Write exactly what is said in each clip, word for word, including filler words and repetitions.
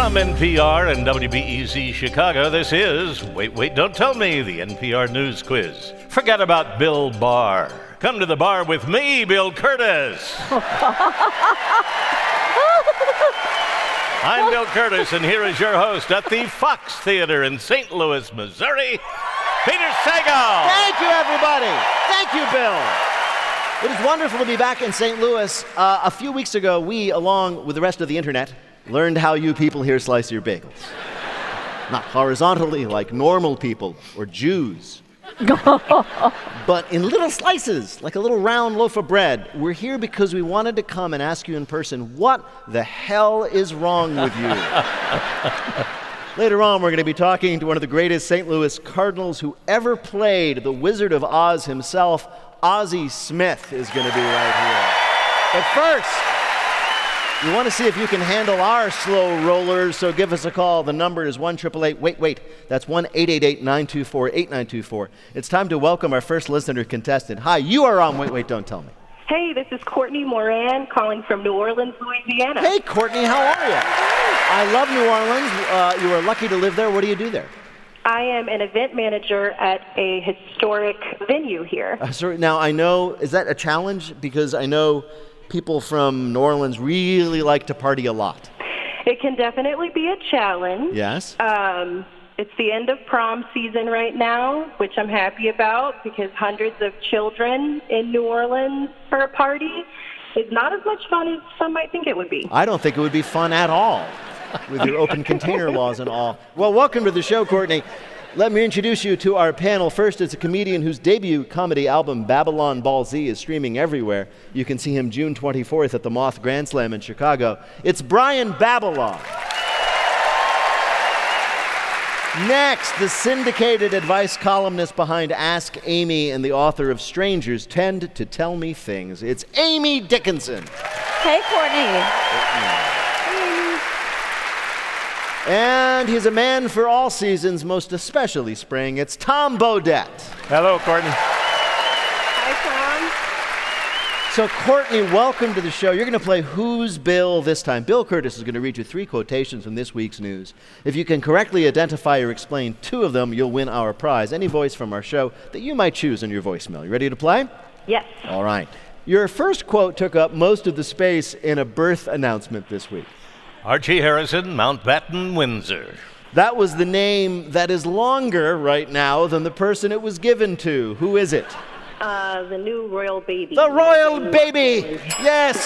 From N P R and W B E Z Chicago, this is Wait, Wait, Don't Tell Me, the N P R News Quiz. Forget about Bill Barr. Come to the bar with me, Bill Curtis. I'm Bill Curtis, and here is your host at the Fox Theater in Saint Louis, Missouri, Peter Sagal. Thank you, everybody. Thank you, Bill. It is wonderful to be back in Saint Louis. Uh, a few weeks ago, we, along with the rest of the internet, learned how you people here slice your bagels. Not horizontally like normal people or Jews, but in little slices, like a little round loaf of bread. We're here because we wanted to come and ask you in person, what the hell is wrong with you? Later on, we're going to be talking to one of the greatest Saint Louis Cardinals who ever played, the Wizard of Oz himself. Ozzie Smith is going to be right here. But first, we want to see if you can handle our slow rollers, so give us a call. The number is one eight eight eight, wait, wait. That's one eight eight eight, nine two four, eight nine two four. It's time to welcome our first listener contestant. Hi, you are on Wait, Wait, Don't Tell Me. Hey, this is Courtney Moran calling from New Orleans, Louisiana. Hey, Courtney, how are you? I love New Orleans. Uh, you are lucky to live there. What do you do there? I am an event manager at a historic venue here. Uh, sorry, now, I know, is that a challenge? Because I know people from New Orleans really like to party a lot. It can definitely be a challenge. Yes. Um, it's the end of prom season right now, which I'm happy about because hundreds of children in New Orleans for a party is not as much fun as some might think it would be. I don't think it would be fun at all with your open container laws and all. Well, welcome to the show, Courtney. Let me introduce you to our panel. First, it's a comedian whose debut comedy album, Babylon Ball Z, is streaming everywhere. You can see him June twenty-fourth at the Moth Grand Slam in Chicago. It's Brian Babylon. Next, the syndicated advice columnist behind Ask Amy and the author of Strangers Tend to Tell Me Things. It's Amy Dickinson. Hey, Courtney. And he's a man for all seasons, most especially spring. It's Tom Bodett. Hello, Courtney. Hi, So, Courtney, welcome to the show. You're going to play Who's Bill this time. Bill Curtis is going to read you three quotations from this week's news. If you can correctly identify or explain two of them, you'll win our prize. Any voice from our show that you might choose in your voicemail. You ready to play? Yes. All right. Your first quote took up most of the space in a birth announcement this week. Archie Harrison, Mountbatten, Windsor. That was the name that is longer right now than the person it was given to. Who is it? Uh, the new royal baby. The royal baby! Yes!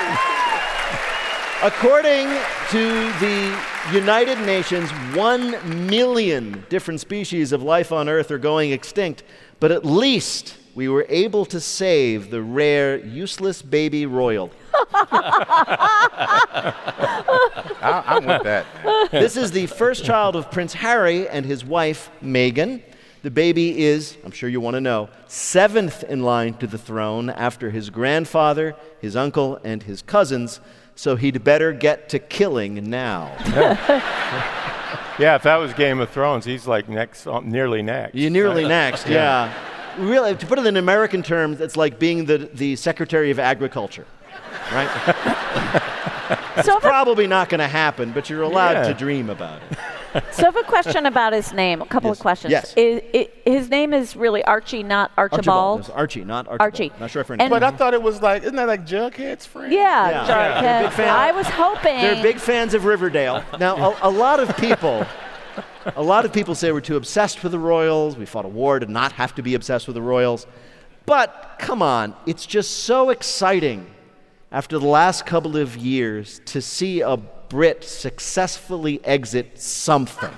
According to the United Nations, one million different species of life on Earth are going extinct, but at least we were able to save the rare, useless baby royal. I, I'm with that. This is the first child of Prince Harry and his wife, Meghan. The baby is, I'm sure you want to know, seventh in line to the throne after his grandfather, his uncle, and his cousins, so he'd better get to killing now. Yeah, if that was Game of Thrones, he's like next, nearly next. You're nearly next, yeah. yeah. Really, to put it in American terms, it's like being the, the Secretary of Agriculture, right? So it's probably not going to happen, but you're allowed Yeah. to dream about it. So I have a question about his name. A couple Yes. of questions. Yes. Is, i his name is really Archie, not Archibald? It's Archie, not Archibald. Archie. Not sure if And- But I thought it was like, isn't that like Jughead's friend? Yeah. Yeah. Jar- Yeah. They're big fan- I was hoping. They're big fans of Riverdale. Now, a, a lot of people, a lot of people say we're too obsessed with the Royals. We fought a war to not have to be obsessed with the Royals. But come on, it's just so exciting after the last couple of years to see a Brit successfully exit something.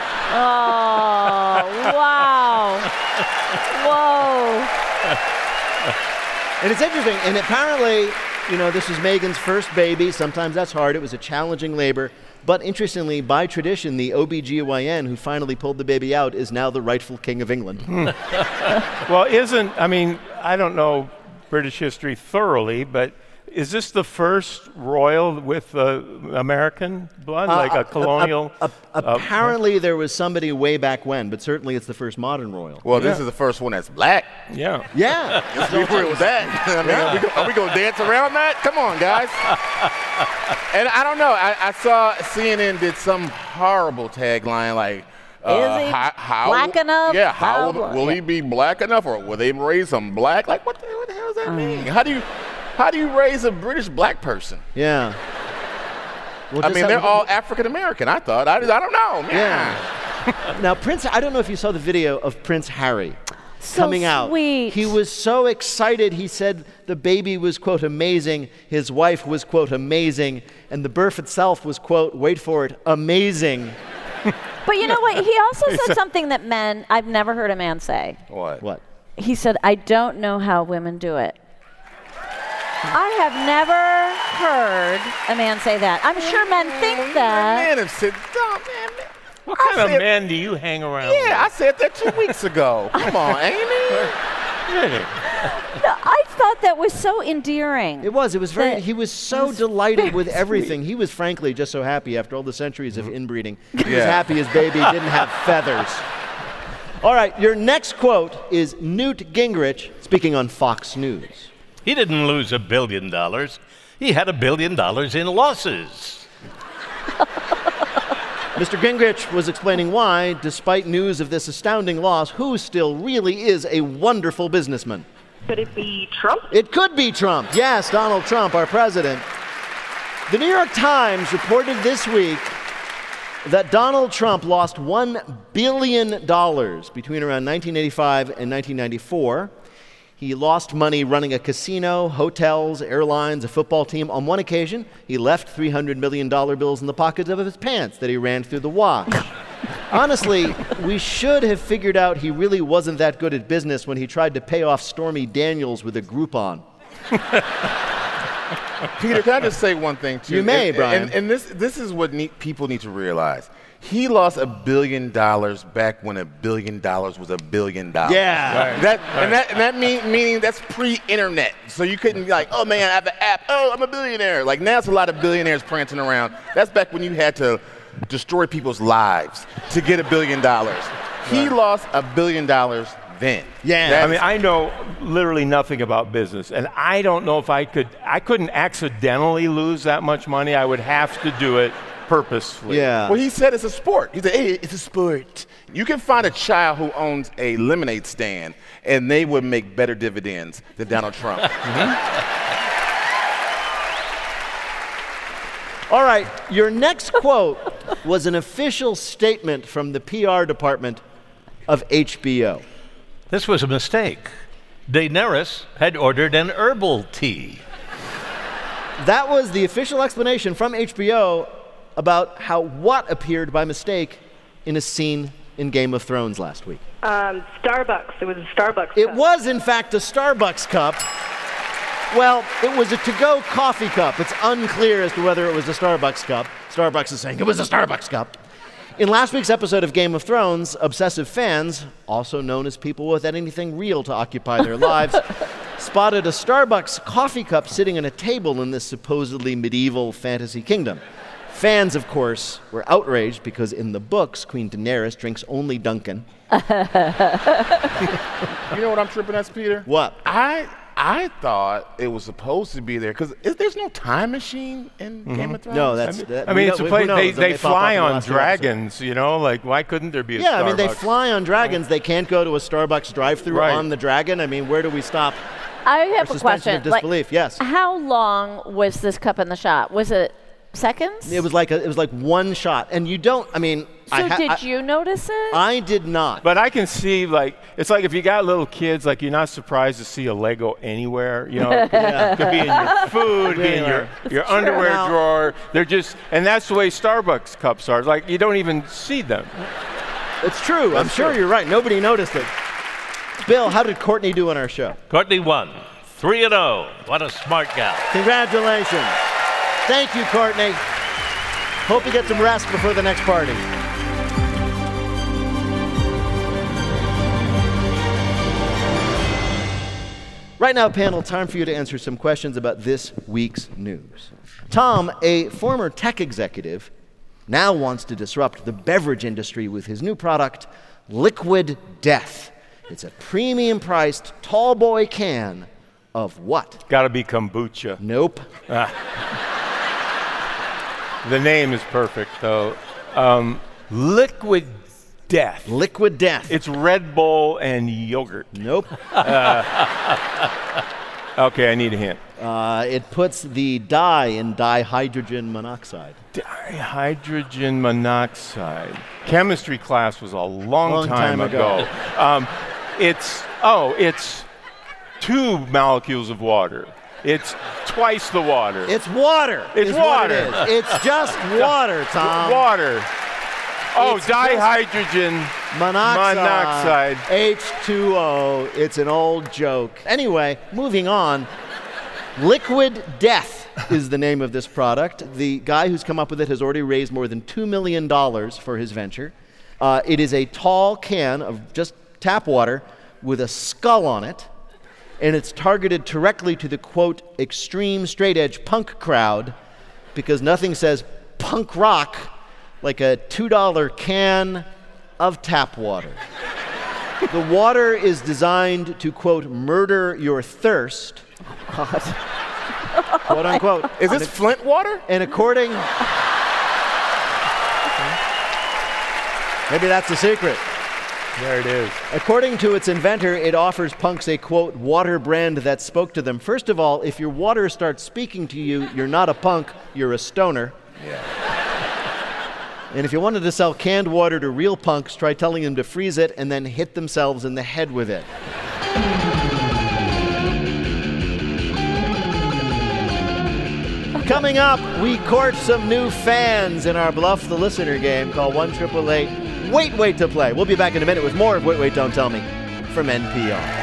Oh, wow. Whoa. And it's interesting, and apparently, you know, this was Meghan's first baby. Sometimes that's hard. It was a challenging labor. But interestingly, by tradition, the O B G Y N who finally pulled the baby out is now the rightful king of England. Well, isn't, I mean, I don't know British history thoroughly, but is this the first royal with uh, American blood, like Uh, a colonial? uh, uh, uh, apparently, there was somebody way back when, but certainly it's the first modern royal. Well, this Yeah. is the first one that's black. yeah. Yeah. Let's be real with that. I mean, are we go- are we going to dance around that? Come on, guys. And I don't know. I, I saw C N N did some horrible tagline like, uh, Is he how, how, black enough? Yeah, how, How will, bla- will he yeah. be black enough, or will they raise him black? Like, what the, what the hell does that mean? How do you how do you raise a British black person? Yeah. Well, I just mean, how- they're all African American. I thought. I, I don't know. Man. Yeah. Now, Prince, I don't know if you saw the video of Prince Harry So coming out. sweet. He was so excited. He said the baby was, quote, amazing. His wife was, quote, amazing. And the birth itself was, quote, wait for it, amazing. But you know what? He also said something that men, I've never heard a man say. What? What? He said, I don't know how women do it. I have never heard a man say that. I'm sure men think that. Man, have said, oh, man, man. What I kind of said- man do you hang around Yeah, I said that two weeks ago. Come on, Amy. with? Really? No, I thought that was so endearing. It was. It was very. That He was so was delighted with very everything. He was frankly just so happy after all the centuries of inbreeding. He was Yeah. happy his baby didn't have feathers. All right, your next quote is Newt Gingrich speaking on Fox News. He didn't lose a billion dollars. He had a billion dollars in losses. Mister Gingrich was explaining why, despite news of this astounding loss, who still really is a wonderful businessman. Could it be Trump? It could be Trump. Yes, Donald Trump, our president. The New York Times reported this week that Donald Trump lost one billion dollars between around nineteen eighty-five and nineteen ninety-four. He lost money running a casino, hotels, airlines, a football team. On one occasion, he left three hundred million dollars bills in the pockets of his pants that he ran through the wash. Honestly, we should have figured out he really wasn't that good at business when he tried to pay off Stormy Daniels with a Groupon. Peter, can I just say one thing too? You may, and, Brian. And, and this this is what need, people need to realize. He lost a billion dollars back when a billion dollars was a billion dollars. Yeah. Right. That and that and that mean, meaning that's pre-internet. So you couldn't be like, oh man, I have an app. Oh, I'm a billionaire. Like now, it's a lot of billionaires prancing around. That's back when you had to destroy people's lives to get a billion dollars. He lost a billion dollars then. Yeah. That's- I mean, I know literally nothing about business, and I don't know if I could. I couldn't accidentally lose that much money. I would have to do it purposefully. Yeah. Well, he said it's a sport. He said, hey, it's a sport. You can find a child who owns a lemonade stand, and they would make better dividends than Donald Trump. All right, your next quote was an official statement from the P R department of H B O. This was a mistake. Daenerys had ordered an herbal tea. That was the official explanation from H B O about how what appeared by mistake in a scene in Game of Thrones last week. Um, Starbucks. It was a Starbucks. It cup. was, in fact, a Starbucks cup. Well, it was a to-go coffee cup. It's unclear as to whether it was a Starbucks cup. Starbucks is saying it was a Starbucks cup. In last week's episode of Game of Thrones, obsessive fans, also known as people without anything real to occupy their lives, spotted a Starbucks coffee cup sitting on a table in this supposedly medieval fantasy kingdom. Fans, of course, were outraged because in the books, Queen Daenerys drinks only Dunkin'. You know what I'm tripping as, Peter? What? I I thought it was supposed to be there because there's no time machine in Game of Thrones. No, that's. I mean, that- I we mean know- it's a who place knows? they, They they pop up fly in the on last few episodes. dragons, you know. Like, why couldn't there be a Yeah, I mean, they Starbucks? fly on dragons. They can't go to a Starbucks drive-through Right. on the dragon. I mean, where do we stop? I Our have a suspension question. of disbelief. Like, Yes. how long was this cup in the shot? Was it seconds? It was like a, it was like one shot, and you don't. I mean, So I ha- did I, you notice it? I did not. But I can see, like, it's like if you got little kids, like, you're not surprised to see a Lego anywhere. You know, it could, it could be in your food, be in your, your underwear Now- drawer. They're just, and that's the way Starbucks cups are. It's like, you don't even see them. It's true. I'm sure you're right. Nobody noticed it. Bill, how did Courtney do on our show? Courtney won. three and oh. What a smart gal. Congratulations. Thank you, Courtney. Hope you get some rest before the next party. Right now, panel, time for you to answer some questions about this week's news. Tom, a former tech executive, now wants to disrupt the beverage industry with his new product, Liquid Death. It's a premium-priced tall boy can of what? Gotta be kombucha. Nope. Ah. The name is perfect, though. Um, Liquid Death. Liquid Death. It's Red Bull and yogurt. Nope. Uh, okay, I need a hint. Uh, it puts the dye in dihydrogen monoxide. Dihydrogen monoxide. Chemistry class was a long, Long time, time ago. ago. um, it's, oh, it's two molecules of water. It's twice the water. It's water. It's is water. What it is. It's just water, Tom. Water. Oh, It's dihydrogen Monoxide. monoxide. H two O. It's an old joke. Anyway, moving on. Liquid Death is the name of this product. The guy who's come up with it has already raised more than two million dollars for his venture. Uh, it is a tall can of just tap water with a skull on it, and it's targeted directly to the, quote, extreme straight-edge punk crowd, because nothing says punk rock like a two dollar can of tap water. The water is designed to, quote, murder your thirst, quote unquote. Is this Flint water? And according... Maybe that's the secret. There it is. According to its inventor, it offers punks a, quote, water brand that spoke to them. First of all, if your water starts speaking to you, you're not a punk, you're a stoner. Yeah. And if you wanted to sell canned water to real punks, try telling them to freeze it and then hit themselves in the head with it. Coming up, we court some new fans in our Bluff the Listener game. Call one eight eight eight wait wait to play. We'll be back in a minute with more of Wait, Wait, Don't Tell Me from N P R.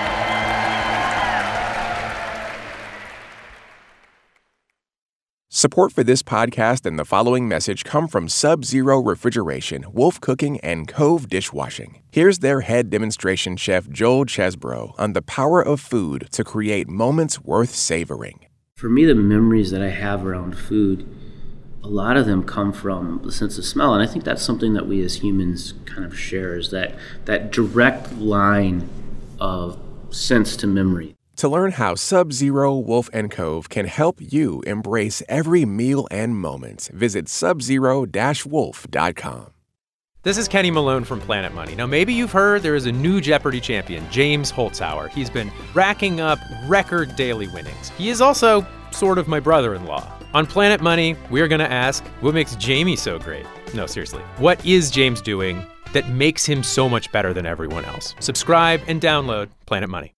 Support for this podcast and the following message come from Sub-Zero Refrigeration, Wolf Cooking, and Cove Dishwashing. Here's their head demonstration chef, Joel Chesbro, on the power of food to create moments worth savoring. For me, the memories that I have around food, a lot of them come from the sense of smell, and I think that's something that we as humans kind of share, is that, that direct line of sense to memory. To learn how Sub-Zero, Wolf, and Cove can help you embrace every meal and moment, visit sub zero dash wolf dot com. This is Kenny Malone from Planet Money. Now, maybe you've heard there is a new Jeopardy champion, James Holzhauer. He's been racking up record daily winnings. He is also sort of my brother-in-law. On Planet Money, we're going to ask, what makes Jamie so great? No, seriously. What is James doing that makes him so much better than everyone else? Subscribe and download Planet Money.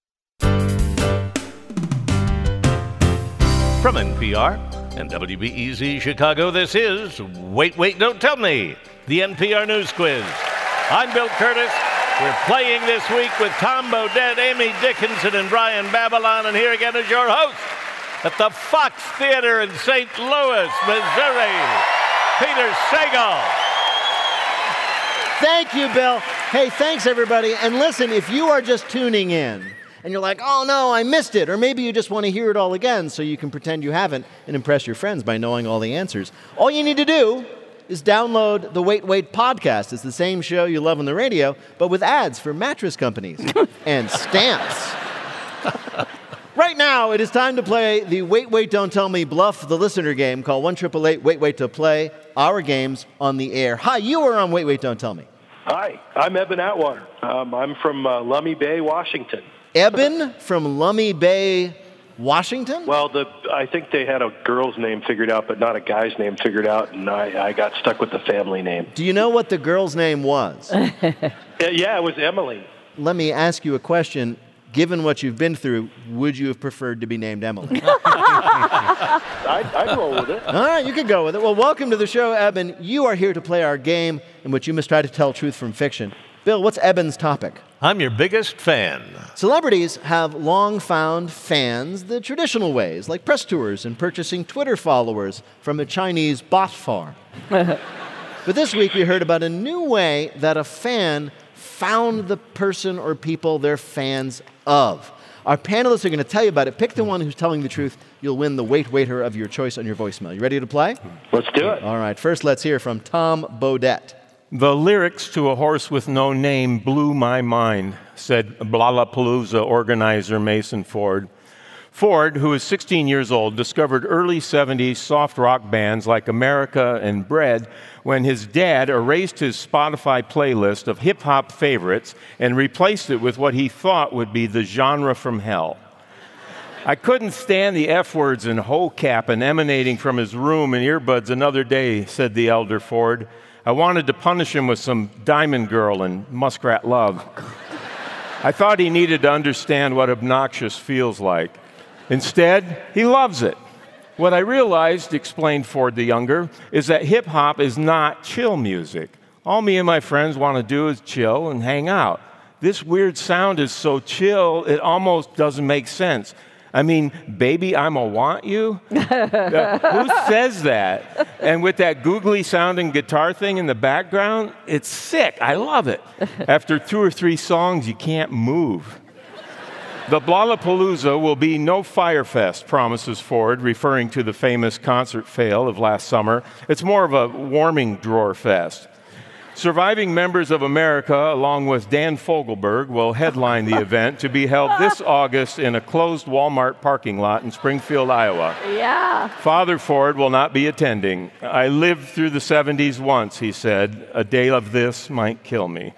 From N P R and W B E Z Chicago, this is Wait, Wait, Don't Tell Me, the N P R News Quiz. I'm Bill Curtis. We're playing this week with Tom Bodett, Amy Dickinson, and Brian Babylon, and here again is your host at the Fox Theater in Saint Louis, Missouri, Peter Sagal. Thank you, Bill. Hey, thanks, everybody. And listen, if you are just tuning in, and you're like, oh no, I missed it. Or maybe you just want to hear it all again so you can pretend you haven't and impress your friends by knowing all the answers. All you need to do is download the Wait, Wait podcast. It's the same show you love on the radio, but with ads for mattress companies and stamps. Right now, it is time to play the Wait, Wait, Don't Tell Me Bluff the Listener game. Call one eight eight eight wait wait to play our games on the air. Hi, you are on Wait, Wait, Don't Tell Me. Hi, I'm Eben Atwater. Um, I'm from uh, Lummi Bay, Washington. Eben from Lummi Bay, Washington? Well, the I think they had a girl's name figured out, but not a guy's name figured out, and I, I got stuck with the family name. Do you know what the girl's name was? yeah, yeah, it was Emily. Let me ask you a question. Given what you've been through, would you have preferred to be named Emily? I'd, I'd roll with it. All right, you can go with it. Well, welcome to the show, Eben. You are here to play our game in which you must try to tell truth from fiction. Bill, what's Eben's topic? I'm your biggest fan. Celebrities have long found fans the traditional ways, like press tours and purchasing Twitter followers from a Chinese bot farm. But this week we heard about a new way that a fan found the person or people they're fans of. Our panelists are going to tell you about it. Pick the one who's telling the truth. You'll win the Wait Waiter of your choice on your voicemail. You ready to play? Let's do it. All right. First, let's hear from Tom Bodette. The lyrics to A Horse with No Name blew my mind, said Lollapalooza organizer Mason Ford. Ford, who is sixteen years old, discovered early seventies soft rock bands like America and Bread when his dad erased his Spotify playlist of hip-hop favorites and replaced it with what he thought would be the genre from hell. I couldn't stand the F words and ho-capping emanating from his room and earbuds another day, said the elder Ford. I wanted to punish him with some Diamond Girl and Muskrat Love. I thought he needed to understand what obnoxious feels like. Instead, he loves it. What I realized, explained Ford the Younger, is that hip-hop is not chill music. All me and my friends want to do is chill and hang out. This weird sound is so chill, it almost doesn't make sense. I mean, baby, I'm a want you? Uh, who says that? And with that googly sounding guitar thing in the background, it's sick. I love it. After two or three songs, you can't move. The Lollapalooza will be no Firefest, promises Ford, referring to the famous concert fail of last summer. It's more of a warming drawer fest. Surviving Members of America, along with Dan Fogelberg, will headline the event to be held this August in a closed Walmart parking lot in Springfield, Iowa. Yeah. Father Ford will not be attending. I lived through the seventies once, he said. A day of this might kill me.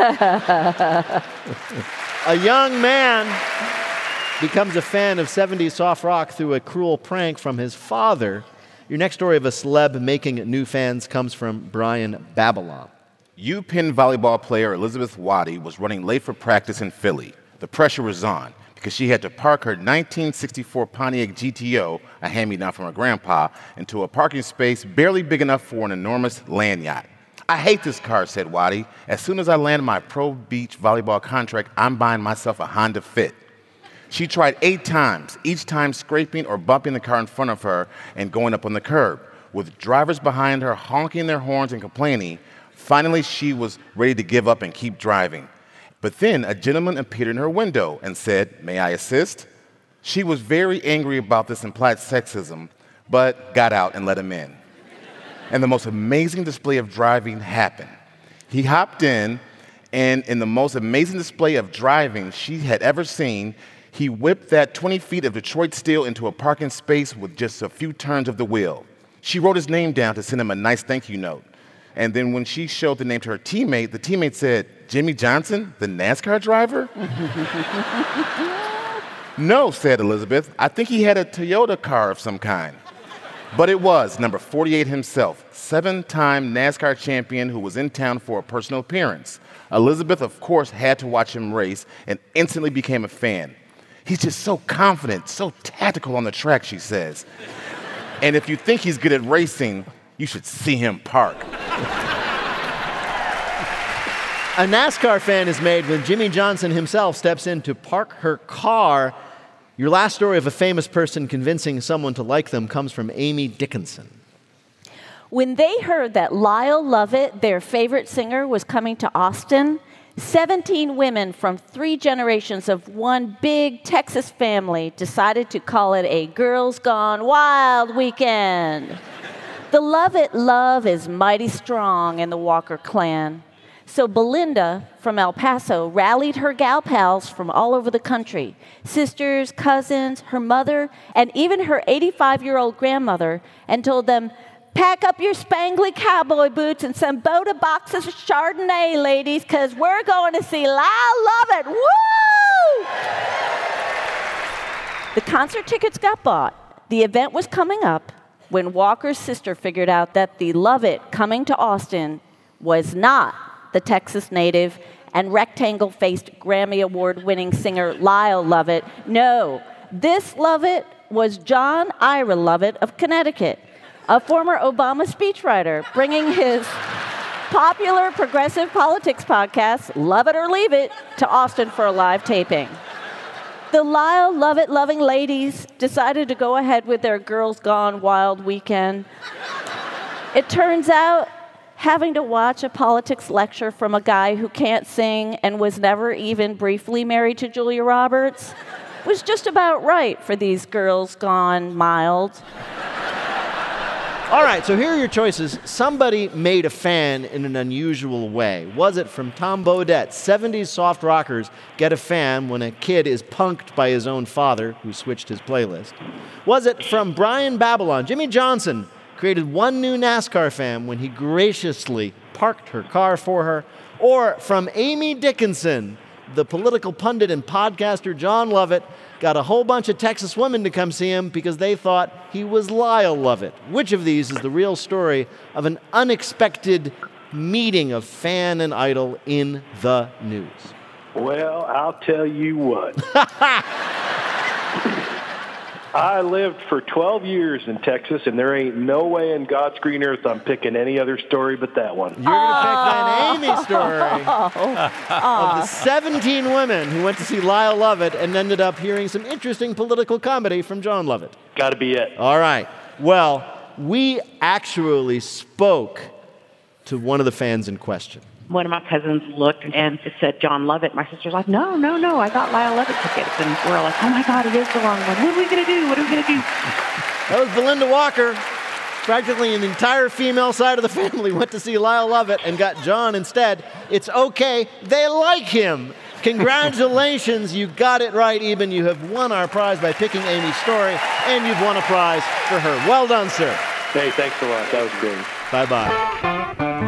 A young man becomes a fan of seventies soft rock through a cruel prank from his father. Your next story of a celeb making new fans comes from Brian Babylon. UPenn volleyball player Elizabeth Waddy was running late for practice in Philly. The pressure was on because she had to park her nineteen sixty-four Pontiac G T O, a hand-me-down from her grandpa, into a parking space barely big enough for an enormous land yacht. I hate this car, said Waddy. As soon as I land my Pro Beach volleyball contract, I'm buying myself a Honda Fit. She tried eight times, each time scraping or bumping the car in front of her and going up on the curb. With drivers behind her honking their horns and complaining, finally she was ready to give up and keep driving. But then a gentleman appeared in her window and said, "May I assist?" She was very angry about this implied sexism, but got out and let him in. And the most amazing display of driving happened. He hopped in, and in the most amazing display of driving she had ever seen, he whipped that twenty feet of Detroit steel into a parking space with just a few turns of the wheel. She wrote his name down to send him a nice thank you note. And then when she showed the name to her teammate, the teammate said, "Jimmy Johnson, the NASCAR driver?" "No," said Elizabeth. "I think he had a Toyota car of some kind." But it was number forty-eight himself, seven-time NASCAR champion who was in town for a personal appearance. Elizabeth, of course, had to watch him race and instantly became a fan. "He's just so confident, so tactical on the track," she says. "And if you think he's good at racing, you should see him park." A NASCAR fan is made when Jimmy Johnson himself steps in to park her car. Your last story of a famous person convincing someone to like them comes from Amy Dickinson. When they heard that Lyle Lovett, their favorite singer, was coming to Austin, seventeen women from three generations of one big Texas family decided to call it a Girls Gone Wild weekend. The Lovett love is mighty strong in the Walker clan. So Belinda from El Paso rallied her gal pals from all over the country, sisters, cousins, her mother, and even her eighty-five-year-old grandmother, and told them, "Pack up your spangly cowboy boots and some Boda boxes of Chardonnay, ladies, because we're going to see Lyle Lovett. Woo!" The concert tickets got bought. The event was coming up when Walker's sister figured out that the Lovett coming to Austin was not the Texas native and rectangle-faced Grammy Award-winning singer Lyle Lovett. No, this Lovett was John Ira Lovett of Connecticut, a former Obama speechwriter, bringing his popular progressive politics podcast, Love It or Leave It, to Austin for a live taping. The Lyle Lovett-loving ladies decided to go ahead with their Girls Gone Wild weekend. It turns out, having to watch a politics lecture from a guy who can't sing and was never even briefly married to Julia Roberts was just about right for these girls gone mild. All right, so here are your choices. Somebody made a fan in an unusual way. Was it from Tom Bodett? seventies soft rockers get a fan when a kid is punked by his own father, who switched his playlist. Was it from Brian Babylon? Jimmy Johnson created one new NASCAR fan when he graciously parked her car for her. Or from Amy Dickinson, the political pundit and podcaster John Lovett got a whole bunch of Texas women to come see him because they thought he was Lyle Lovett. Which of these is the real story of an unexpected meeting of fan and idol in the news? Well, I'll tell you what. I lived for twelve years in Texas, and there ain't no way in God's green earth I'm picking any other story but that one. You're going to pick an Amy story of the seventeen women who went to see Lyle Lovett and ended up hearing some interesting political comedy from John Lovett. Got to be it. All right. Well, we actually spoke to one of the fans in question. One of my cousins looked and it said John Lovett. My sister's like, no, no, no, I got Lyle Lovett tickets. And we're like, oh my God, it is the wrong one. What are we going to do? What are we going to do? That was Belinda Walker. Practically an entire female side of the family went to see Lyle Lovett and got John instead. It's okay. They like him. Congratulations. You got it right, Eben. You have won our prize by picking Amy's story, and you've won a prize for her. Well done, sir. Hey, thanks a lot. That was great. Bye-bye.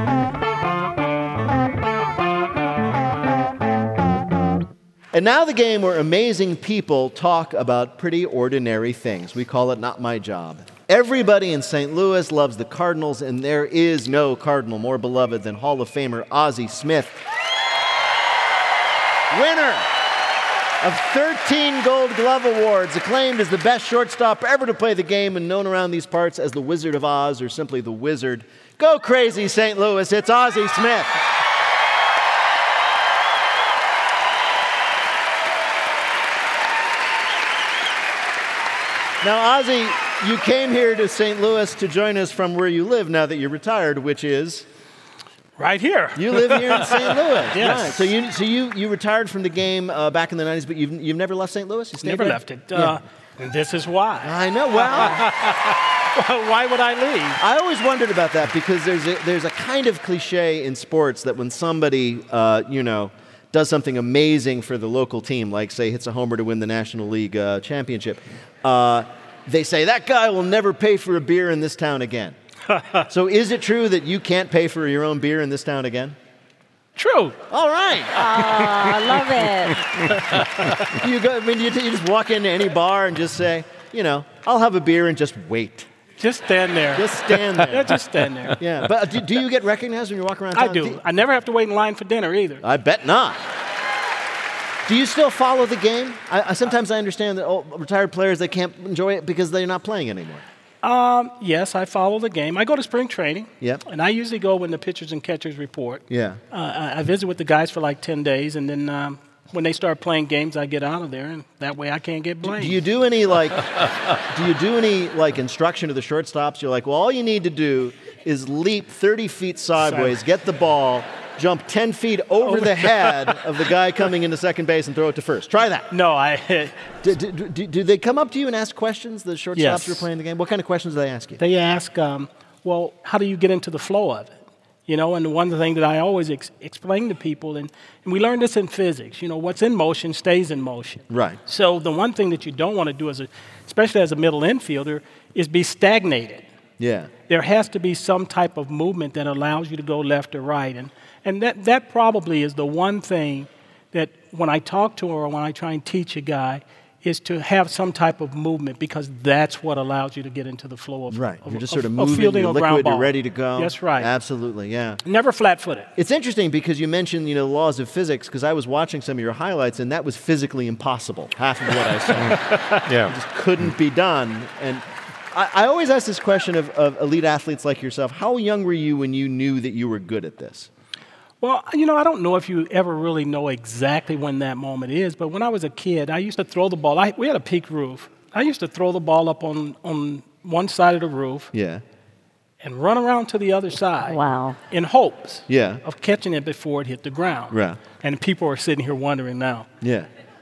And now the game where amazing people talk about pretty ordinary things. We call it Not My Job. Everybody in Saint Louis loves the Cardinals, and there is no Cardinal more beloved than Hall of Famer Ozzie Smith. Winner of thirteen Gold Glove Awards, acclaimed as the best shortstop ever to play the game and known around these parts as the Wizard of Oz or simply the Wizard. Go crazy, Saint Louis. It's Ozzie Smith. Now, Ozzie, you came here to Saint Louis to join us from where you live now that you're retired, which is? Right here. You live here in Saint Louis. Yes. Right. So you so you, you retired from the game uh, back in the nineties, but you've, you've never left Saint Louis? You stayed Never there? left it. Yeah. Uh, and this is why. I know. Well, why would I leave? I always wondered about that because there's a, there's a kind of cliche in sports that when somebody, uh, you know, does something amazing for the local team, like, say, hits a homer to win the National League uh, championship, uh, they say, that guy will never pay for a beer in this town again. So is it true that you can't pay for your own beer in this town again? True. All right. Oh, I love it. you go, I mean, you, you just walk into any bar and just say, you know, I'll have a beer and just wait. Just stand there. Just stand there. Yeah, just stand there. Yeah, but do, do you get recognized when you walk around town? I do. I never have to wait in line for dinner either. I bet not. Do you still follow the game? I, I, sometimes I understand that oh, retired players, they can't enjoy it because they're not playing anymore. Um, yes, I follow the game. I go to spring training. Yep. And I usually go when the pitchers and catchers report. Yeah. Uh, I, I visit with the guys for like ten days, and then um, when they start playing games, I get out of there, and that way I can't get blamed. Do you do any, like, do you do any, like, instruction to the shortstops? You're like, well, all you need to do is leap thirty feet sideways, get the ball, jump ten feet over, over the head of the guy coming into second base and throw it to first. Try that. No, I... do, do, do, do they come up to you and ask questions, the shortstops yes. who are playing the game? What kind of questions do they ask you? They ask, um, well, how do you get into the flow of it? You know, and one thing that I always ex- explain to people, and, and we learn this in physics, you know, what's in motion stays in motion. Right. So the one thing that you don't want to do, as a, especially as a middle infielder, is be stagnated. Yeah. There has to be some type of movement that allows you to go left or right. And, and that, that probably is the one thing that when I talk to her or when I try and teach a guy is to have some type of movement because that's what allows you to get into the flow of Right. Of, you're just of, sort of, of moving, fielding you're a ground liquid, ball. You're ready to go. That's right. Absolutely, yeah. Never flat-footed. It's interesting because you mentioned, you know, the laws of physics because I was watching some of your highlights and that was physically impossible, half of what I saw. Yeah. It just couldn't be done. And I, I always ask this question of, of elite athletes like yourself. How young were you when you knew that you were good at this? Well, you know, I don't know if you ever really know exactly when that moment is, but when I was a kid, I used to throw the ball. I, we had a peaked roof. I used to throw the ball up on, on one side of the roof Yeah. and run around to the other side. Wow. In hopes Yeah. of catching it before it hit the ground. Right. And people are sitting here wondering now. Yeah.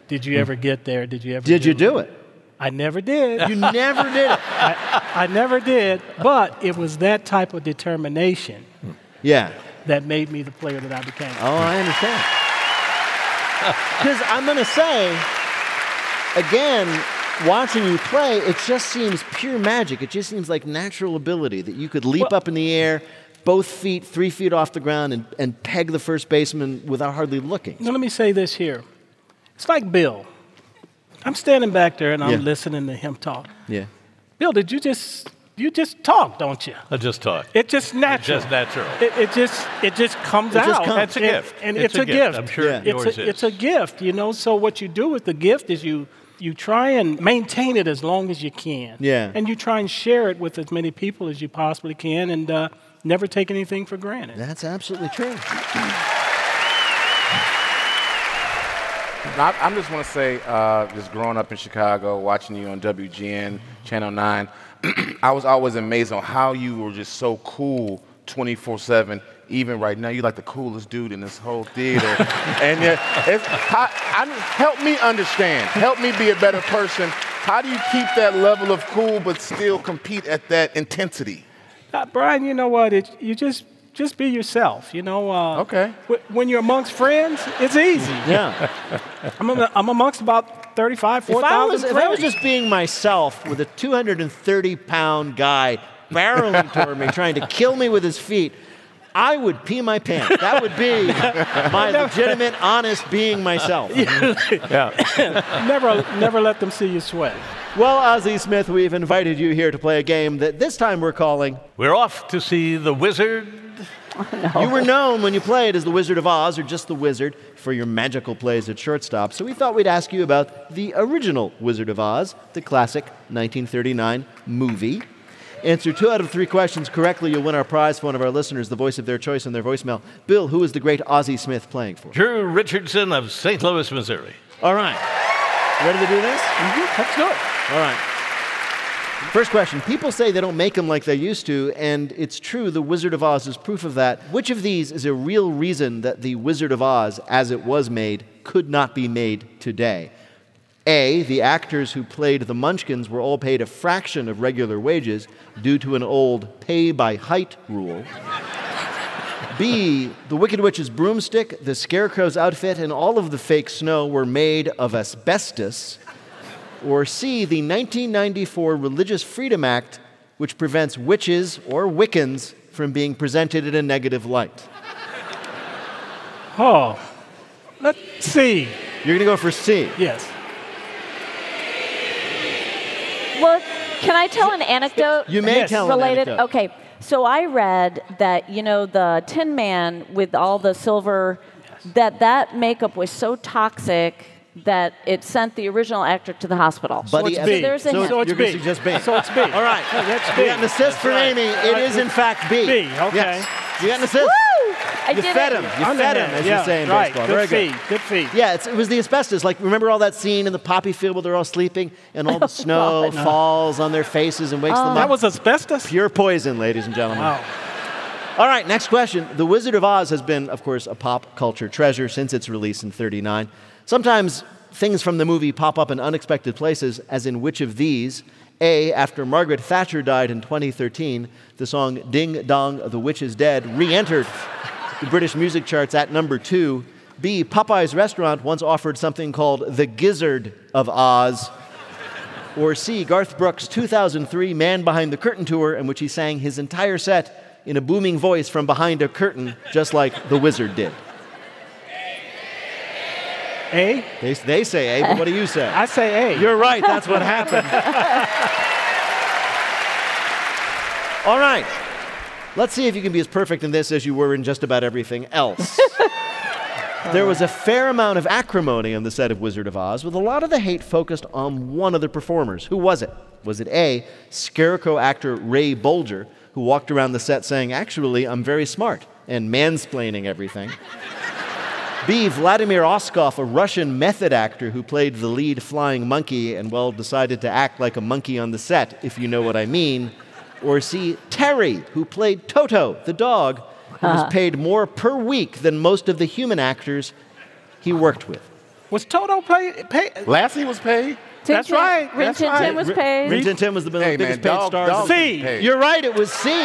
Did you ever get there? Did you ever? Did do you do it? I never did. You never did it. I, I never did, but it was that type of determination Yeah. that made me the player that I became. Oh, I understand. Because I'm going to say, again, watching you play, it just seems pure magic. It just seems like natural ability that you could leap Well- up in the air, both feet, three feet off the ground, and, and peg the first baseman without hardly looking. Now, let me say this here. It's like Bill. I'm standing back there and I'm Yeah. listening to him talk. Yeah. Bill, did you just you just talk, don't you? I just talk. It's just natural. Just natural. It, it just it just comes It out. just comes. That's a And- gift. and It's it's, a a, gift. gift. I'm sure Yeah. yours it's a, is. It's a gift, you know. So what you do with the gift is you you try and maintain it as long as you can. Yeah. And you try and share it with as many people as you possibly can, and uh, never take anything for granted. That's absolutely true. I, I just want to say, uh, just growing up in Chicago, watching you on W G N, Channel nine, I was always amazed on how you were just so cool twenty-four seven. Even right now, you're like the coolest dude in this whole theater. and uh, it's, how, I, help me understand. Help me be a better person. How do you keep that level of cool but still compete at that intensity? Uh, Brian, you know what? It, you just just be yourself. You know. Uh, Okay. wh- When you're amongst friends, it's easy. Yeah. I'm, am- I'm amongst about thirty-five, If I, was, four thousand if I was friends. just being myself with a two hundred thirty pound guy barreling toward me, trying to kill me with his feet, I would pee my pants. That would be my legitimate, honest being myself. never, never let them see you sweat. Well, Ozzie Smith, we've invited you here to play a game that this time we're calling. We're off to see the wizard. You were known when you played as the Wizard of Oz, or just the Wizard, for your magical plays at shortstop. So we thought we'd ask you about the original Wizard of Oz, the classic nineteen thirty-nine movie. Answer two out of three questions correctly, you'll win our prize for one of our listeners, the voice of their choice on their voicemail. Bill, who is the great Ozzie Smith playing for? Drew Richardson of Saint Louis, Missouri. All right. Ready to do this? Mm-hmm. Let's do it. All right. First question. People say they don't make them like they used to, and it's true, The Wizard of Oz is proof of that. Which of these is a real reason that The Wizard of Oz, as it was made, could not be made today? A, the actors who played the Munchkins were all paid a fraction of regular wages due to an old pay-by-height rule. B, the Wicked Witch's broomstick, the Scarecrow's outfit, and all of the fake snow were made of asbestos. Or C, the nineteen ninety-four Religious Freedom Act, which prevents witches or Wiccans from being presented in a negative light. Oh, let's see. You're going to go for C. Yes. Well, can I tell an anecdote? You may Yes. tell an related. anecdote. Okay, so I read that you know the Tin Man with all the silver, that that makeup was so toxic that it sent the original actor to the hospital. Buddy it's F- B. there's a so hint. So it's you're going B. to suggest B. So it's B. All right. Oh, that's You B. got an assist from Amy. It is, in fact, B. B, okay. Yes. You got an assist. Woo! I You did fed it. him. You Underhand, fed him, as yeah, you say in right. baseball. Good Very feed. good. Good feed. Yeah, it's, it was the asbestos. Like, remember all that scene in the poppy field where they're all sleeping and all the snow God. falls on their faces and wakes them That up? was asbestos? Pure poison, ladies and gentlemen. Wow. All right, next question. The Wizard of Oz has been, of course, a pop culture treasure since its release in thirty-nine. Sometimes things from the movie pop up in unexpected places, as in which of these? A, after Margaret Thatcher died in twenty thirteen, the song Ding Dong, the Witch is Dead re-entered the British music charts at number two. B, Popeye's restaurant once offered something called the Gizzard of Oz. Or C, Garth Brooks' two thousand three Man Behind the Curtain tour, in which he sang his entire set in a booming voice from behind a curtain, just like the Wizard did. A? They, they say A, but what do you say? I say A. You're right, that's what happened. All right. Let's see if you can be as perfect in this as you were in just about everything else. There was a fair amount of acrimony on the set of Wizard of Oz, with a lot of the hate focused on one of the performers. Who was it? Was it A, Scarecrow actor Ray Bolger, who walked around the set saying, "Actually, I'm very smart," and mansplaining everything? B, Vladimir Oskov, a Russian method actor who played the lead flying monkey and, well, decided to act like a monkey on the set, if you know what I mean? Or C, Terry, who played Toto, the dog, who was paid more per week than most of the human actors he worked with. Was Toto paid? Pay? Lassie was paid. That's right. Rin That's Tin right. Tin was paid. Rin Tin Tin was the Hey, biggest man, paid dog- star. dogs C. get paid. You're right, it was C.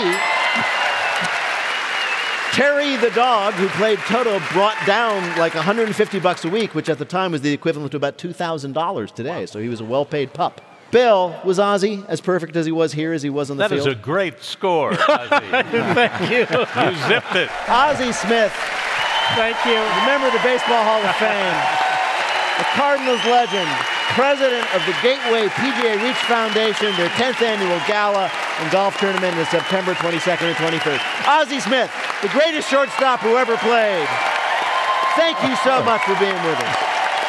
Terry the dog, who played Toto, brought down like one hundred fifty bucks a week, which at the time was the equivalent to about two thousand dollars today. So he was a well-paid pup. Bill, was Ozzy as perfect as he was here as he was on the That field? is a great score, Ozzy. Thank you. You zipped it. Ozzy Smith, Thank you. remember the Baseball Hall of Fame, the Cardinals legend, president of the Gateway P G A Reach Foundation, their tenth annual gala and golf tournament is September twenty-second and twenty-third. Ozzy Smith, the greatest shortstop who ever played. Thank you so much for being with us.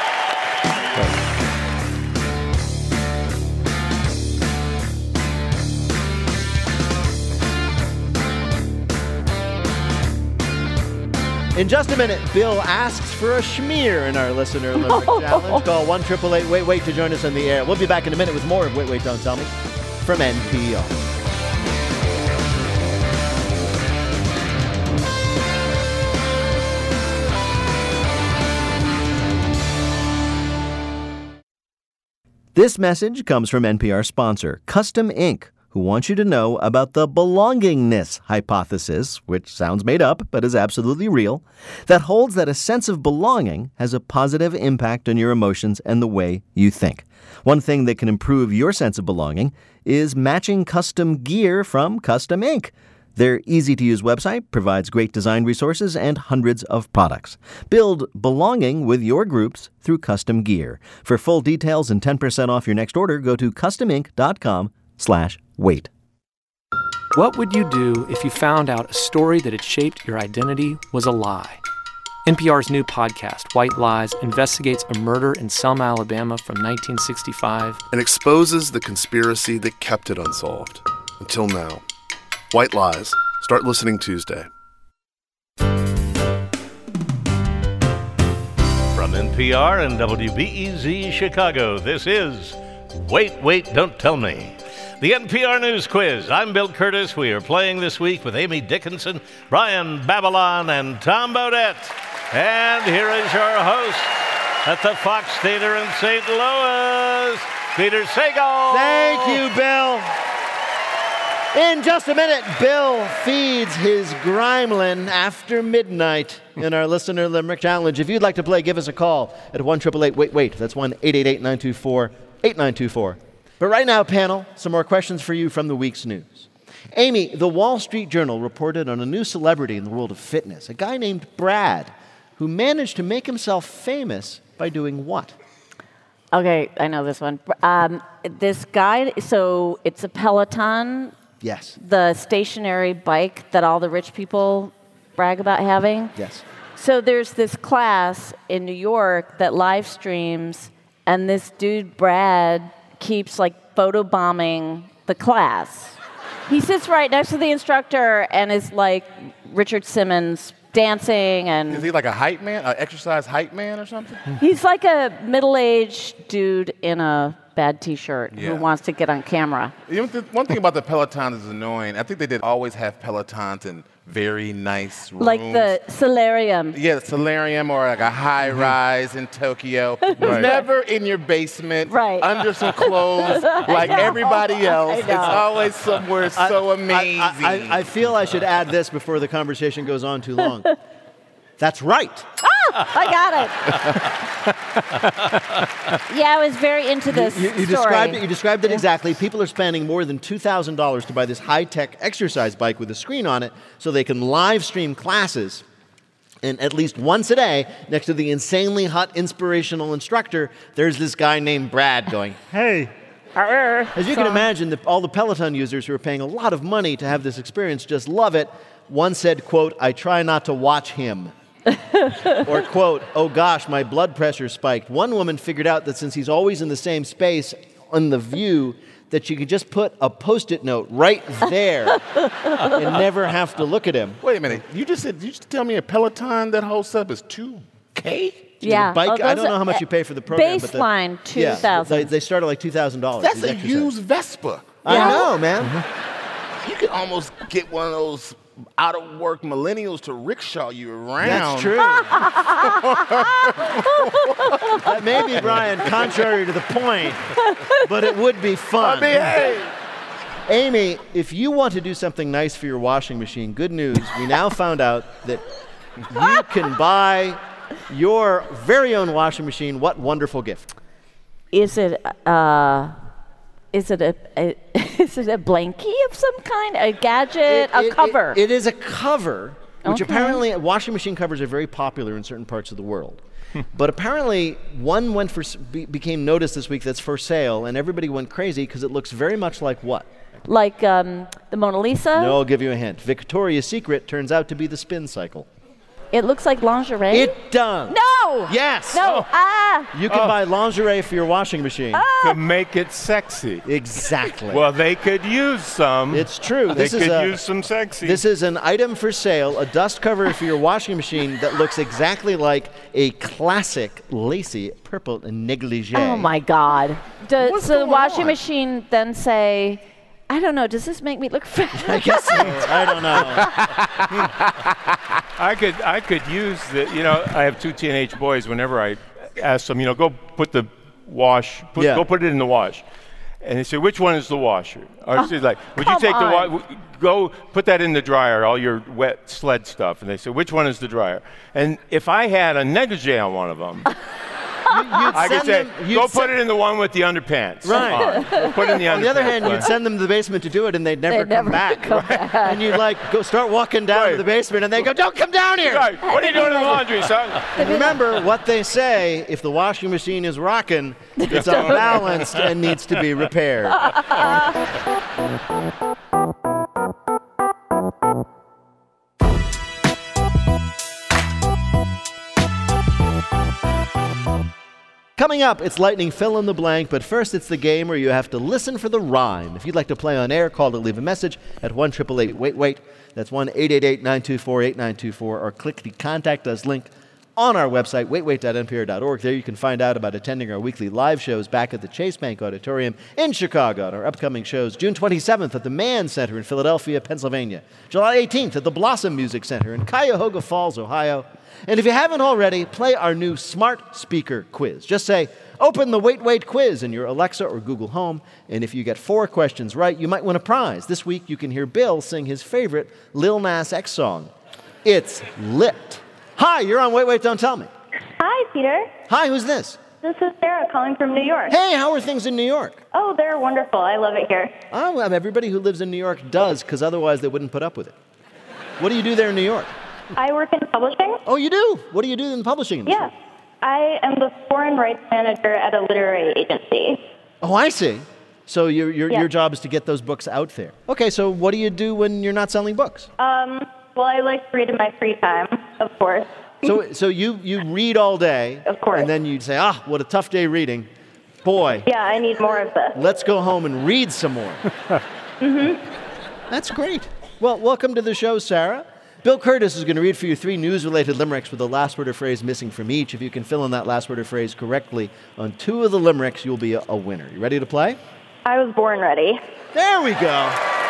In just a minute, Bill asks for a schmear in our listener limerick challenge. Call one eight eight eight wait wait to join us on the air. We'll be back in a minute with more of Wait Wait Don't Tell Me from N P R. This message comes from N P R sponsor, Custom Ink, who wants you to know about the belongingness hypothesis, which sounds made up but is absolutely real, that holds that a sense of belonging has a positive impact on your emotions and the way you think. One thing that can improve your sense of belonging is matching custom gear from Custom Ink. Their easy-to-use website provides great design resources and hundreds of products. Build belonging with your groups through custom gear. For full details and ten percent off your next order, go to customink.com slash wait. What would you do if you found out a story that had shaped your identity was a lie? N P R's new podcast, White Lies, investigates a murder in Selma, Alabama from nineteen sixty-five and exposes the conspiracy that kept it unsolved until now. White Lies. Start listening Tuesday. From N P R and W B E Z Chicago, this is Wait, Wait, Don't Tell Me, the N P R News Quiz. I'm Bill Curtis. We are playing this week with Amy Dickinson, Brian Babylon, and Tom Bodett. And here is your host at the Fox Theater in Saint Louis, Peter Sagal. Thank you, Bill. In just a minute, Bill feeds his Grimelin after midnight in our Listener Limerick Challenge. If you'd like to play, give us a call at one eight eight eight wait wait. That's one eight eight eight nine two four eight nine two four. But right now, panel, some more questions for you from the week's news. Amy, the Wall Street Journal reported on a new celebrity in the world of fitness, a guy named Brad, who managed to make himself famous by doing what? Okay, I know this one. Um, this guy, so it's a Peloton. Yes. The stationary bike that all the rich people brag about having. Yes. So there's this class in New York that live streams, and this dude, Brad, keeps like photobombing the class. He sits right next to the instructor and is like Richard Simmons dancing and... Is he like a hype man, an exercise hype man or something? He's like a middle-aged dude in a bad T-shirt Yeah. who wants to get on camera. You know, the one thing about the Peloton is annoying. I think they did always have Pelotons in very nice rooms. Like the solarium. Yeah, the solarium or like a high rise in Tokyo. Right. Never in your basement, right. under some clothes, like I know. everybody else. I It's know. always somewhere so I- amazing. I, I, I feel I should add this before the conversation goes on too long. That's right. Ah, I got it. Yeah, I was very into this You, you, you story. described it. You described it exactly. People are spending more than two thousand dollars to buy this high-tech exercise bike with a screen on it, so they can live stream classes. And at least once a day, next to the insanely hot, inspirational instructor, there's this guy named Brad going, "Hey." As you can imagine, the, all the Peloton users who are paying a lot of money to have this experience just love it. One said, quote, "I try not to watch him." Or, quote, "Oh gosh, my blood pressure spiked." One woman figured out that since he's always in the same space on the view, that you could just put a Post-it note right there and never have to look at him. Wait a minute. You just said, you just tell me a Peloton that whole setup is two K? Yeah. The bike, Oh, I those don't know are- how much you pay for the program. but the- Baseline, yeah, two thousand. they, they start at like two thousand dollars. That's a used Vespa. I Yeah. know, man. you could almost get one of those out-of-work millennials to rickshaw you around. That's true. That may be, Brian, contrary to the point, but it would be fun. I mean, hey. Amy, if you want to do something nice for your washing machine, good news. We now found out that you can buy your very own washing machine. What wonderful gift. Is it uh, is it a, a is it a blankie of some kind? A gadget? It- a it- cover? it- it is a cover, which Okay. apparently washing machine covers are very popular in certain parts of the world. But apparently, one went for s- be, became noticed this week that's for sale, and everybody went crazy because it looks very much like what? Like um, the Mona Lisa? No, I'll give you a hint. Victoria's Secret turns out to be the spin cycle. It looks like lingerie? It does. No! Yes. No. Ah! You can buy lingerie for your washing machine. To make it sexy. Exactly. Well, they could use some. It's true. They This could is a- use some sexy. This is an item for sale, a dust cover for your washing machine that looks exactly like a classic lacy purple negligee. Oh my God. Does What's the going washing on? machine then say, I don't know, does this make me look fat? I guess so. I don't know. I could I could use the, you know, I have two teenage boys. Whenever I ask them, you know, go put the wash, put, Yeah. go put it in the wash. And they say, which one is the washer? Or Oh, she's like, would you come take the on. wash, go put that in the dryer, all your wet sled stuff. And they say, which one is the dryer? And if I had a negligee on one of them, I could send say, them- you'd go se- put it in the one with the underpants. Right. on. Go put it in the underpants. On the other hand, one. you'd send them to the basement to do it, and they'd never They'd come never back. come back. And you'd like go start walking down to Right. the basement, and they go, "Don't come down here." Right. What are you doing in the laundry, son? And remember what they say: if the washing machine is rocking, it's unbalanced and needs to be repaired. Coming up, it's lightning fill in the blank, but first it's the game where you have to listen for the rhyme. If you'd like to play on air, call to leave a message at one eight eight eight wait wait. That's one eight eight eight nine two four eight nine two four, or click the Contact Us link on our website, wait wait dot n p r dot org. There you can find out about attending our weekly live shows back at the Chase Bank Auditorium in Chicago, and our upcoming shows June twenty-seventh at the Mann Center in Philadelphia, Pennsylvania, July eighteenth at the Blossom Music Center in Cuyahoga Falls, Ohio. And if you haven't already, play our new Smart Speaker quiz. Just say, open the Wait Wait quiz in your Alexa or Google Home, and if you get four questions right, you might win a prize. This week, you can hear Bill sing his favorite Lil Nas X song. It's Lit. Hi, you're on Wait Wait, Don't Tell Me. Hi, Peter. Hi, who's this? This is Sarah calling from New York. Hey, how are things in New York? Oh, they're wonderful. I love it here. Oh, well, everybody who lives in New York does, because otherwise they wouldn't put up with it. What do you do there in New York? I work in publishing. Oh, you do? What do you do in the publishing industry? Yes. I am the foreign rights manager at a literary agency. Oh, I see. So your your Yeah. your job is to get those books out there. Okay, so what do you do when you're not selling books? Um, well, I like to read in my free time, of course. So so you you read all day, Of course. and then you say, ah, what a tough day reading. Boy, Yeah, I need more of this. let's go home and read some more. Mm-hmm. That's great. Well, welcome to the show, Sarah. Bill Curtis is going to read for you three news-related limericks with the last word or phrase missing from each. If you can fill in that last word or phrase correctly on two of the limericks, you'll be a, a winner. You ready to play? I was born ready. There we go.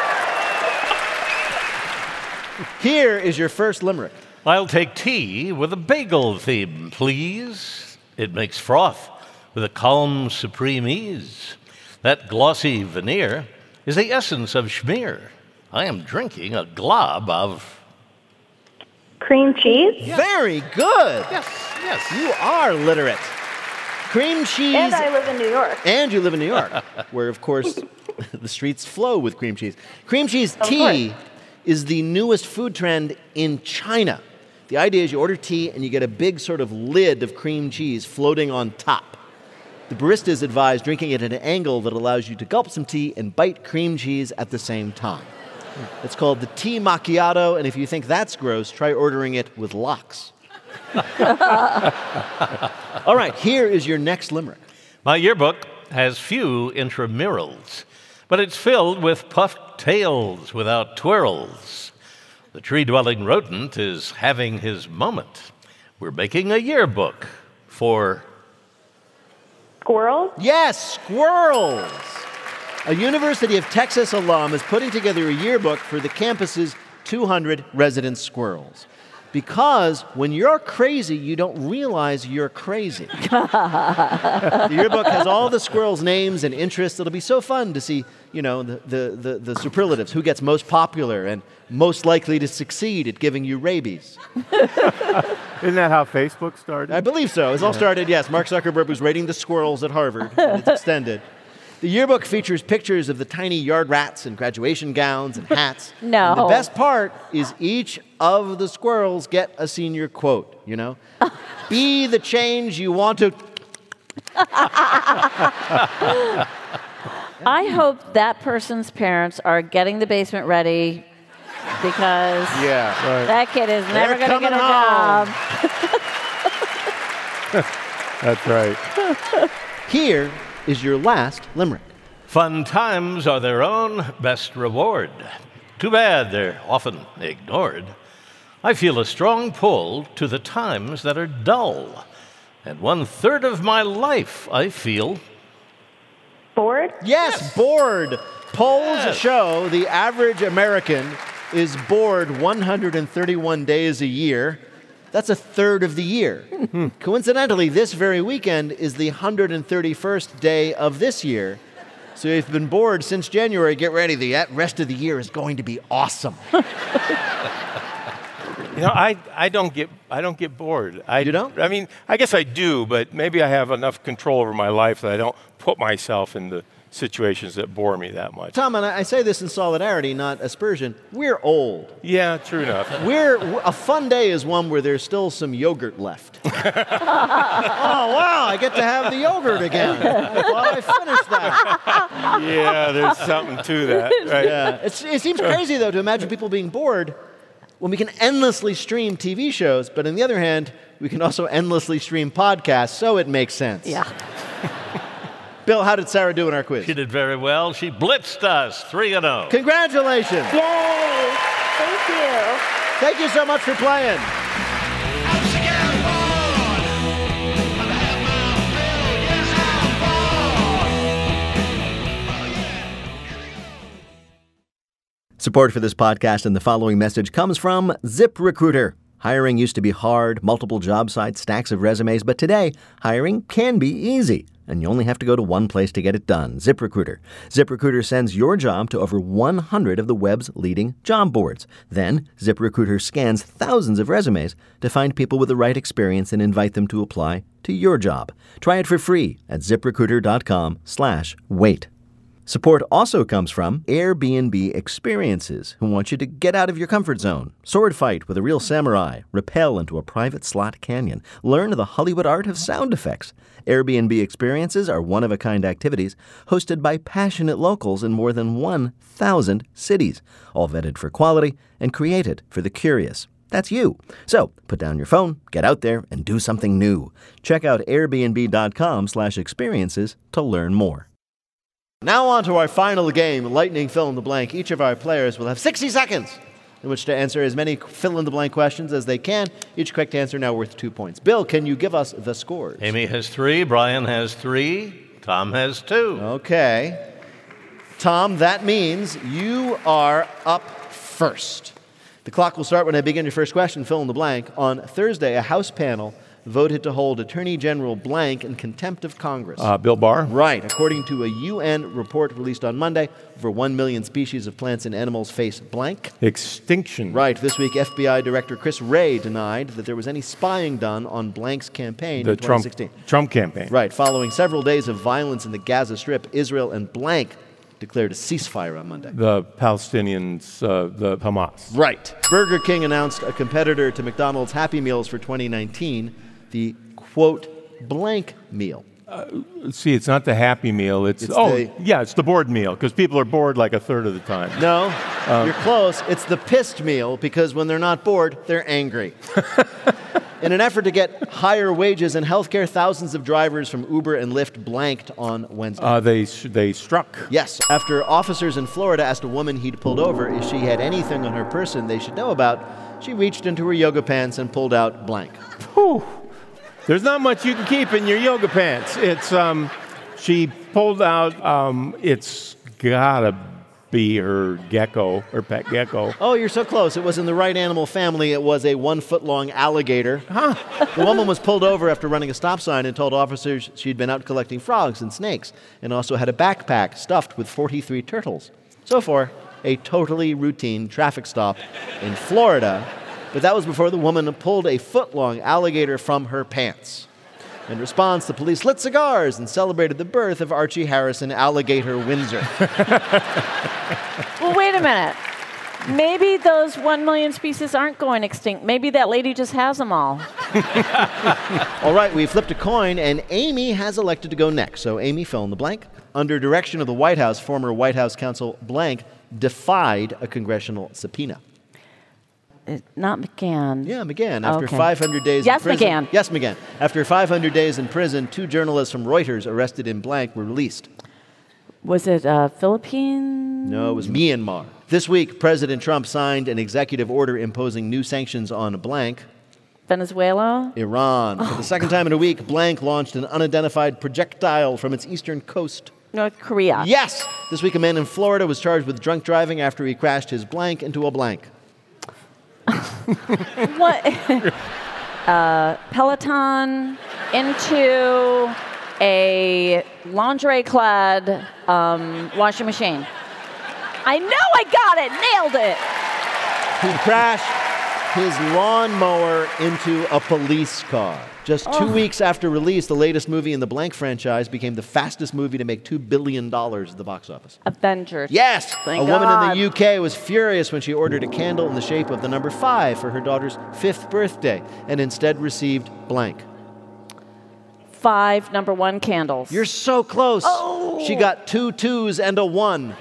Here is your first limerick. I'll take tea with a bagel theme, please. It makes froth with a calm, supreme ease. That glossy veneer is the essence of schmear. I am drinking a glob of... Cream cheese? Very good. Yes, yes. You are literate. Cream cheese. And I live in New York. And you live in New York, where, of course, the streets flow with cream cheese. Cream cheese Of tea course. is the newest food trend in China. The idea is you order tea and you get a big sort of lid of cream cheese floating on top. The baristas advise drinking it at an angle that allows you to gulp some tea and bite cream cheese at the same time. It's called the tea macchiato, and if you think that's gross, try ordering it with lox. All right, here is your next limerick. My yearbook has few intramurals, but it's filled with puffed tails without twirls. The tree-dwelling rodent is having his moment. We're making a yearbook for... Squirrels? Yes, squirrels. A University of Texas alum is putting together a yearbook for the campus's two hundred resident squirrels. Because when you're crazy, you don't realize you're crazy. The yearbook has all the squirrels' names and interests. It'll be so fun to see, you know, the, the, the, the superlatives, who gets most popular and most likely to succeed at giving you rabies. Isn't that how Facebook started? I believe so. It all started, yes. Mark Zuckerberg was rating the squirrels at Harvard, and it's extended. The yearbook features pictures of the tiny yard rats in graduation gowns and hats. No. And the best part is each of the squirrels get a senior quote, you know? Be the change you want to... I hope that person's parents are getting the basement ready because yeah, right. that kid is They're never going to get a home. job. That's right. Here is your last limerick. Fun times are their own best reward. Too bad they're often ignored. I feel a strong pull to the times that are dull. And one third of my life, I feel... Bored? Yes, yes. bored. Polls yes. show the average American is bored one hundred thirty-one days a year. That's a third of the year. Coincidentally, this very weekend is the one hundred thirty-first day of this year. So if you've been bored since January, get ready. The rest of the year is going to be awesome. You know, I, I don't get I don't get bored. I, you don't? I mean, I guess I do, but maybe I have enough control over my life that I don't put myself into situations that bore me that much. Tom, and I say this in solidarity, not aspersion. We're old. Yeah, true enough. We're a fun day is one where there's still some yogurt left. Oh wow! I get to have the yogurt again. I thought I finished that. Yeah, there's something to that. Right? Yeah, it's, it seems crazy though to imagine people being bored when we can endlessly stream T V shows, but on the other hand, we can also endlessly stream podcasts, so it makes sense. Yeah. Bill, how did Sarah do in our quiz? She did very well. She blitzed us three and oh. Congratulations. Yay. Thank you. Thank you so much for playing. Support for this podcast and the following message comes from ZipRecruiter. Hiring used to be hard, multiple job sites, stacks of resumes, but today, hiring can be easy. And you only have to go to one place to get it done, ZipRecruiter. ZipRecruiter sends your job to over one hundred of the web's leading job boards. Then, ZipRecruiter scans thousands of resumes to find people with the right experience and invite them to apply to your job. Try it for free at ZipRecruiter.com slash wait. Support also comes from Airbnb Experiences, who want you to get out of your comfort zone, sword fight with a real samurai, rappel into a private slot canyon, learn the Hollywood art of sound effects. Airbnb Experiences are one-of-a-kind activities hosted by passionate locals in more than one thousand cities, all vetted for quality and created for the curious. That's you. So put down your phone, get out there, and do something new. Check out airbnb.com slash experiences to learn more. Now on to our final game, Lightning Fill in the Blank. Each of our players will have sixty seconds in which to answer as many fill-in-the-blank questions as they can. Each correct answer now worth two points. Bill, can you give us the scores? Amy has three, Brian has three, Tom has two. Okay. Tom, that means you are up first. The clock will start when I begin your first question, fill in the blank. On Thursday, a House panel voted to hold Attorney General blank in contempt of Congress. Uh, Bill Barr? Right. According to a U N report released on Monday, over one million species of plants and animals face blank. Extinction. Right. This week, F B I Director Chris Wray denied that there was any spying done on blank's campaign the in twenty sixteen. Trump, Trump campaign. Right. Following several days of violence in the Gaza Strip, Israel and blank declared a ceasefire on Monday. The Palestinians, uh, the Hamas. Right. Burger King announced a competitor to McDonald's Happy Meals for twenty nineteen, the, quote, blank meal. Uh, see, it's not the Happy Meal. It's, It's oh, the- yeah, it's the bored meal, because people are bored like a third of the time. No, Um, you're close. It's the pissed meal because when they're not bored, they're angry. In an effort to get higher wages and health care, thousands of drivers from Uber and Lyft blanked on Wednesday. Uh, they they struck. Yes, after officers in Florida asked a woman he'd pulled over if she had anything on her person they should know about, she reached into her yoga pants and pulled out blank. Whew. There's not much you can keep in your yoga pants. It's um, she pulled out. Um, it's gotta be her gecko, her pet gecko. Oh, you're so close. It was in the right animal family. It was a one-foot-long alligator. Huh. The woman was pulled over after running a stop sign and told officers she'd been out collecting frogs and snakes and also had a backpack stuffed with forty-three turtles. So far, a totally routine traffic stop in Florida. But that was before the woman pulled a foot-long alligator from her pants. In response, the police lit cigars and celebrated the birth of Archie Harrison Alligator Windsor. Well, wait a minute. Maybe those one million species aren't going extinct. Maybe that lady just has them all. All right, we flipped a coin, and Amy has elected to go next. So, Amy, fill in the blank. Under direction of the White House, former White House counsel blank defied a congressional subpoena. Uh, not McGahn. Yeah, McGahn. After Okay. five hundred days Yes, in prison. McGahn. Yes, McGahn. After five hundred days in prison, two journalists from Reuters arrested in blank were released. Was it uh, Philippines? No, it was Myanmar. This week, President Trump signed an executive order imposing new sanctions on blank. Venezuela? Iran. For the second time in a week, blank launched an unidentified projectile from its eastern coast. North Korea. Yes! This week, a man in Florida was charged with drunk driving after he crashed his blank into a blank. What? uh, Peloton into a lingerie-clad um, washing machine. I know I got it! Nailed it! He crashed his lawnmower into a police car. Just two Oh. weeks after release, the latest movie in the Blank franchise became the fastest movie to make two billion dollars at the box office. Avengers. Yes! Thank a woman God. in the U K was furious when she ordered a candle in the shape of the number five for her daughter's fifth birthday and instead received blank. Five number one candles. You're so close. Oh. She got two twos and a one.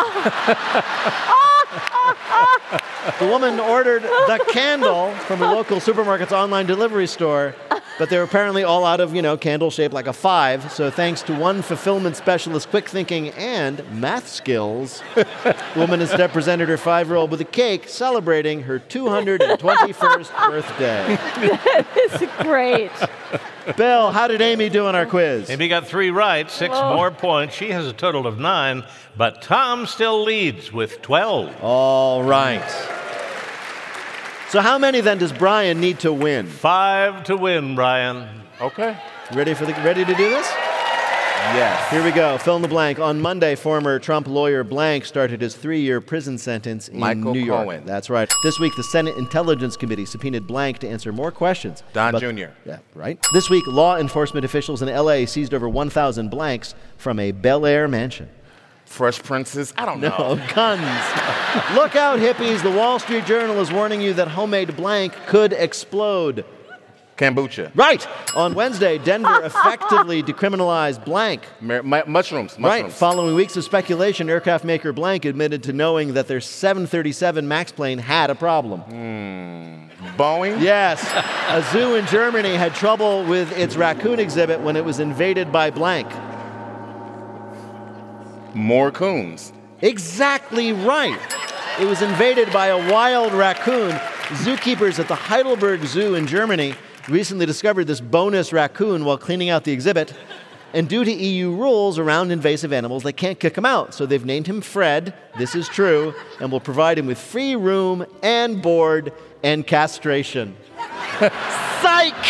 The woman ordered the candle from a local supermarket's online delivery store, but they were apparently all out of, you know, candle shaped like a five. So thanks to one fulfillment specialist's quick thinking and math skills, the woman instead presented her five-year-old with a cake celebrating her two hundred twenty-first birthday. That is great. Bill, how did Amy do on our quiz? Amy got three right, six Whoa. more points. She has a total of nine, but Tom still leads with twelve. All right. So how many then does Brian need to win? Five to win, Brian. Okay. Ready for the ready to do this? Yes. Here we go. Fill in the blank. On Monday, former Trump lawyer blank started his three-year prison sentence in Michael New York. Cohen. That's right. This week, the Senate Intelligence Committee subpoenaed blank to answer more questions. Don But- Junior Yeah, right. This week, law enforcement officials in L A seized over one thousand blanks from a Bel Air mansion. Fresh Princes? I don't know. No, guns. Look out, hippies. The Wall Street Journal is warning you that homemade blank could explode. Kombucha. Right. On Wednesday, Denver effectively decriminalized blank. Mar- mu- mushrooms. Right. Mushrooms. Following weeks of speculation, aircraft maker blank admitted to knowing that their seven thirty-seven MAX plane had a problem. Boeing? Yes. A zoo in Germany had trouble with its raccoon exhibit when it was invaded by blank. More coons. Exactly right. It was invaded by a wild raccoon. Zookeepers at the Heidelberg Zoo in Germany recently discovered this bonus raccoon while cleaning out the exhibit. And due to E U rules around invasive animals, they can't kick him out. So they've named him Fred, this is true, and will provide him with free room and board and castration. Psych!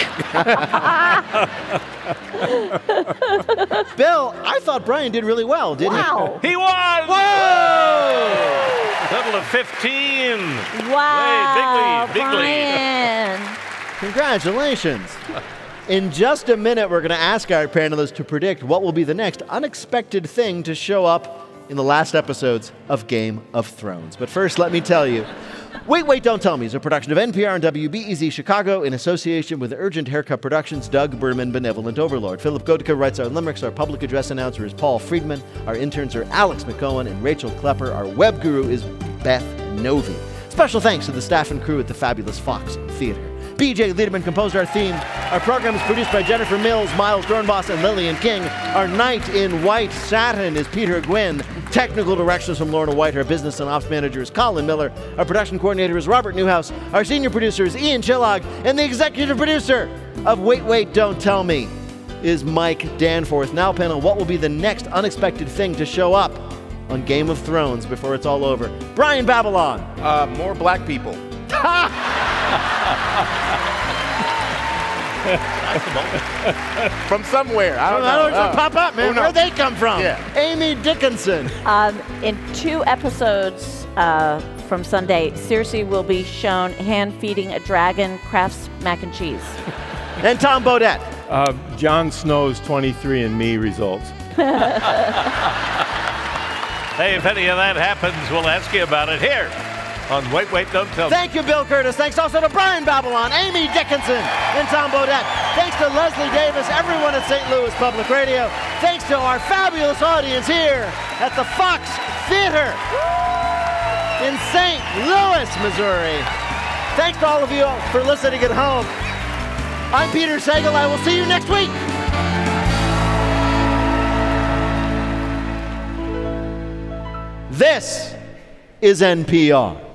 Bill, I thought Brian did really well, didn't Wow. He won! Whoa! Total of fifteen. Wow, Hey, big lead, big lead. Brian. he? Congratulations. In just a minute, we're going to ask our panelists to predict what will be the next unexpected thing to show up in the last episodes of Game of Thrones. But first, let me tell you, Wait, Wait, Don't Tell Me is a production of N P R and W B E Z Chicago in association with Urgent Haircut Productions, Doug Berman, Benevolent Overlord. Philip Goedeke writes our limericks. Our public address announcer is Paul Friedman. Our interns are Alex McCohen and Rachel Klepper. Our web guru is Beth Novi. Special thanks to the staff and crew at the fabulous Fox Theater. B J Liederman composed our theme. Our program is produced by Jennifer Mills, Miles Dornbos, and Lillian King. Our knight in white satin is Peter Gwynn. Technical directions from Lorna White. Our business and ops manager is Colin Miller. Our production coordinator is Robert Newhouse. Our senior producer is Ian Chillog. And the executive producer of Wait, Wait, Don't Tell Me is Mike Danforth. Now, panel, what will be the next unexpected thing to show up on Game of Thrones before it's all over. Brian Babylon. Uh, more black people. From somewhere. I don't know. I don't know. Uh, Pop up, man. Where'd they come from? Yeah. Amy Dickinson. Um, in two episodes uh, from Sunday, Circe will be shown hand-feeding a dragon Kraft's mac and cheese. And Tom Bodett. Uh, Jon Snow's twenty-three and me results. Hey, if any of that happens, we'll ask you about it here on Wait, Wait, Don't Tell Me. Thank you, Bill Curtis. Thanks also to Brian Babylon, Amy Dickinson, and Tom Bodett. Thanks to Leslie Davis, everyone at Saint Louis Public Radio. Thanks to our fabulous audience here at the Fox Theater in Saint Louis, Missouri. Thanks to all of you for listening at home. I'm Peter Sagal. I will see you next week. This is N P R.